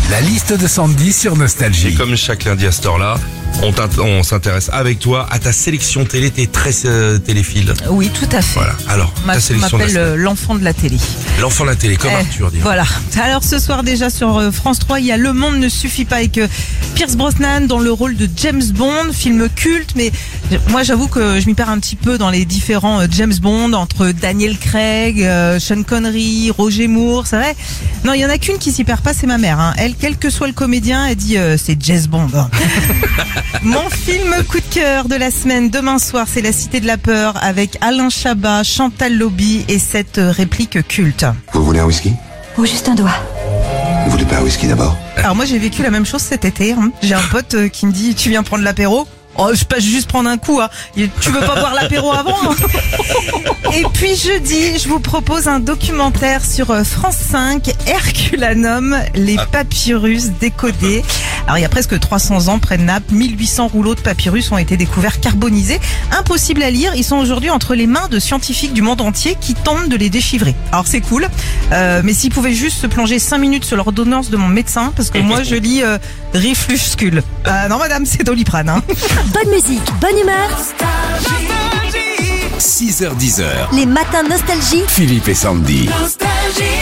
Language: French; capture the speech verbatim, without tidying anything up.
La liste de Sandy sur Nostalgie. Et comme chaque lundi à cette heure-là, on, on s'intéresse avec toi à ta sélection télé, tes treize euh, téléphiles. Oui, tout à fait. Voilà. Alors, Ma- ta sélection de la m'appelle semaine. euh, l'enfant de la télé. L'enfant de la télé, comme Eh, Arthur, dis. Voilà. Alors ce soir déjà sur euh, France trois, il y a Le Monde ne suffit pas avec euh, Pierce Brosnan dans le rôle de James Bond, film culte. Mais euh, moi j'avoue que je m'y perds un petit peu dans les différents euh, James Bond entre Daniel Craig, euh, Sean Connery, Roger Moore, c'est vrai. Non, il y en a qu'une qui s'y perd pas, c'est ma mère. Hein. Elle, quel que soit le comédien, elle dit euh, c'est James Bond. Mon film coup de cœur de la semaine demain soir, c'est La Cité de la Peur avec Alain Chabat, Chantal Lobby et cette euh, réplique culte. Vous voulez un whisky? Ou juste un doigt. Vous voulez pas un whisky d'abord? Alors moi j'ai vécu la même chose cet été. Hein. J'ai un pote euh, qui me dit tu viens prendre l'apéro. Oh, je passe juste prendre un coup. Hein. Tu veux pas boire l'apéro avant hein. Et puis jeudi, je vous propose un documentaire sur euh, France cinq, Herculanum, les papyrus décodés. Alors il y a presque trois cents ans, près de Naples, mille huit cents rouleaux de papyrus ont été découverts carbonisés. Impossible à lire, ils sont aujourd'hui entre les mains de scientifiques du monde entier qui tentent de les déchiffrer. Alors c'est cool, euh, mais s'ils pouvaient juste se plonger cinq minutes sur l'ordonnance de mon médecin, parce que moi je lis euh, Rifluscule. Euh, non madame, c'est Doliprane. Hein. Bonne musique, bonne humeur. six heures dix heures. Les matins nostalgie. Philippe et Sandy. Nostalgie.